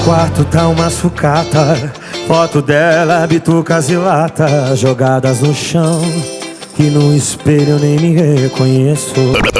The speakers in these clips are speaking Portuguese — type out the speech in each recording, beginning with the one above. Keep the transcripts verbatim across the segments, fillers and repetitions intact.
quarto tá uma sucata, foto dela, bitucas e lata jogadas no chão, e no espelho eu nem me reconheço.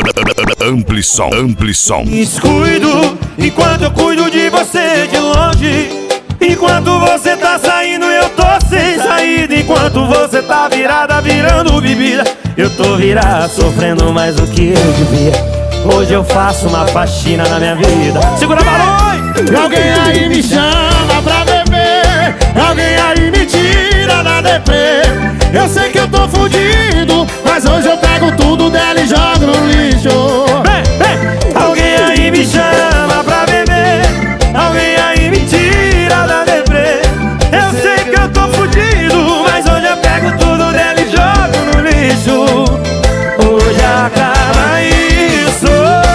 Ampli som, ampli som. Descuido enquanto eu cuido de você de longe. Enquanto você tá saindo eu tô sem saída. Enquanto você tá virada virando bebida, eu tô virado sofrendo mais do que eu devia. Hoje eu faço uma faxina na minha vida. Segura a balão! Alguém aí me chama pra beber, alguém aí me tira da deprê. Eu sei que eu tô fudido, mas hoje eu pego tudo dela e jogo no lixo. Vem, vem! Alguém aí me chama pra beber, alguém aí me tira da deprê. Eu sei que eu tô fudido, mas hoje eu pego tudo dela e jogo no lixo. Hoje acaba isso.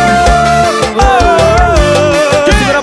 Oh, oh, oh. Segura a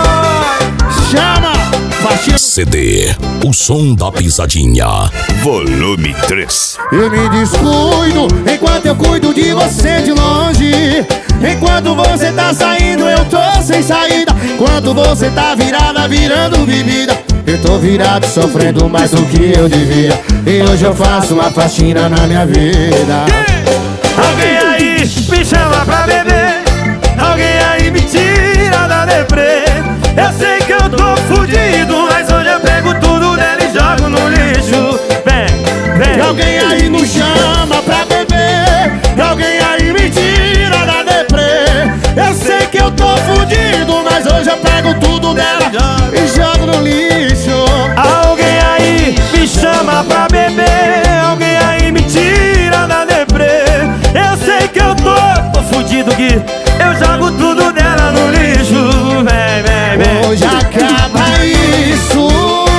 balão! Chama! Faxina. C D, o som da pisadinha, volume três. Eu me descuido enquanto eu cuido de você de longe. Enquanto você tá saindo eu tô sem saída. Enquanto você tá virada virando bebida, eu tô virado sofrendo mais do que eu devia. E hoje eu faço uma faxina na minha vida. Alguém aí me chama pra beber, alguém aí me tira da deprê. Eu sei que eu tô fudido, mas hoje eu pego tudo dela e jogo no lixo. Vem, vem. Alguém aí nos chama pra beber, alguém aí me tira da deprê. Eu sei que eu tô fudido, mas hoje eu pego tudo dela e jogo no lixo. Alguém aí me chama pra beber, alguém aí me tira da deprê. Eu sei que eu tô, tô fudido que eu jogo tudo dela no lixo. Vem, vem, vem. Hoje acaba isso.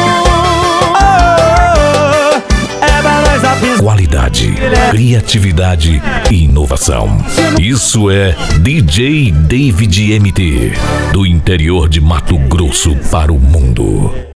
Oh, oh, oh. É pra nós a pista. Qualidade, criatividade e inovação. Isso é D J David M T, do interior de Mato Grosso para o mundo.